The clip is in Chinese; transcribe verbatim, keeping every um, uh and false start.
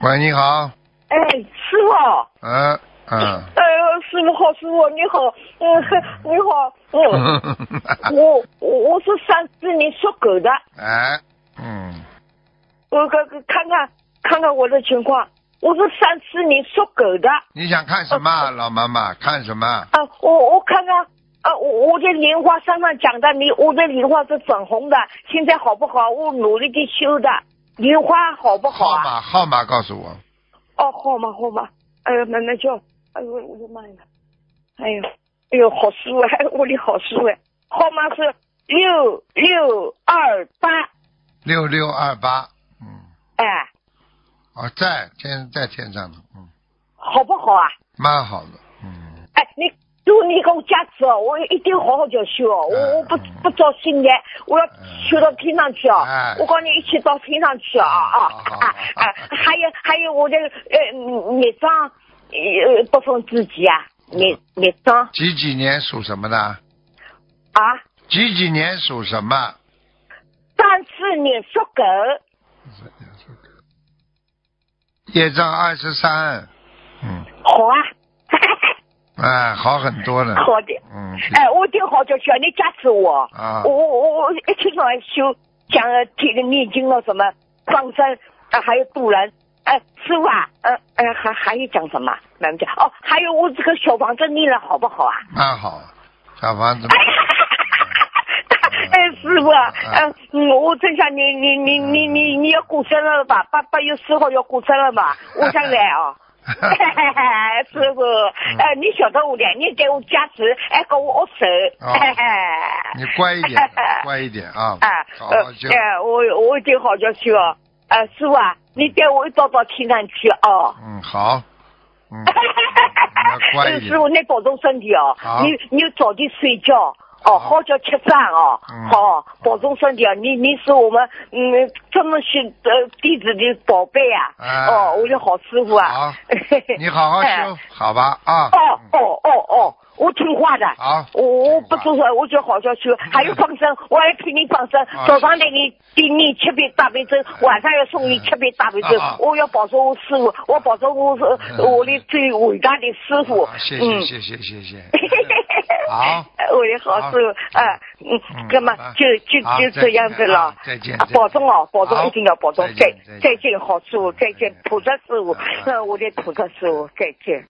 喂，你好。 哎，师傅。 嗯嗯。 哎呦，师傅好，师傅你好，嗯，你好，嗯，我我我是三四年属狗的。 哎，嗯。 我看看看看看我的情况，我是三四年属狗的。 你想看什么，呃、老妈妈？看什么？ 啊，我我看看。啊，我我的莲花上上讲的，你我的莲花是粉红的，现在好不好？我努力的修的，莲花好不好啊？ 号码号码告诉我。 哦，号码号码，哎呦，那那叫，哎呦，我的妈呀，哎呦，哎呦，好师傅，哎，我的好师傅，号码是六六二八。 六六二八，嗯。 哎。 哦，在天在天上的，嗯。 好不好啊？ 蛮好的，嗯。 哎，你。如果你给我加持哦，我一定好好叫修哦，我我不不造新的，我要修到天上去哦。我跟你一起到天上去啊啊啊啊！还有还有我的呃孽障呃不分自己啊，孽孽障。 几几年属什么的？啊？几几年属什么？ 三四年属狗。 业障二十三，嗯。 好啊。 哎，好很多了。 好的， 嗯， 哎，我挺好就需要你加持我。 啊， 我我我一天到晚修，讲这个念经了什么放生啊，还有渡人。哎，师傅啊，呃呃，还还有讲什么？慢慢讲。哦，还有我这个小房子念了好不好啊？ 蛮好，小房子。 哎，师傅啊，嗯，我正想你你你你你你要过生日了吧？八八月四号要过生日嘛，我想来啊。师傅，呃，你晓得我的，你给我加持，哎，给我握手。 哦、你乖一点，乖一点啊！ 啊， 好好修。 哎，我我一定好好修啊！呃，师傅啊，你带我一道到天上去哦。 嗯，好。嗯。你乖一点。 师傅，你保重身体哦。 好。 你你早点睡觉。哦，好叫吃饭哦， 嗯、 好保重身体啊！你你是我们嗯这么些呃弟子的宝贝啊！ 哎、 哦，我的好师傅啊！ 好，你好好修，哎、好吧啊！ 哦哦哦哦，我听话的。 好， 我不做事，我就好好修。还有放生，我还替你放生。早上给你给你七杯大悲咒，晚上要送你七杯大悲咒。我要保重我师傅，我保重我是我的最伟大的师傅。 谢谢谢谢谢谢。好， 我的好师傅啊，嗯，干嘛就就就这样子了。 再见， 保重哦，保重，一定要保重。再再见，好师傅，再见，菩萨师傅，嗯，我的菩萨师傅，再见。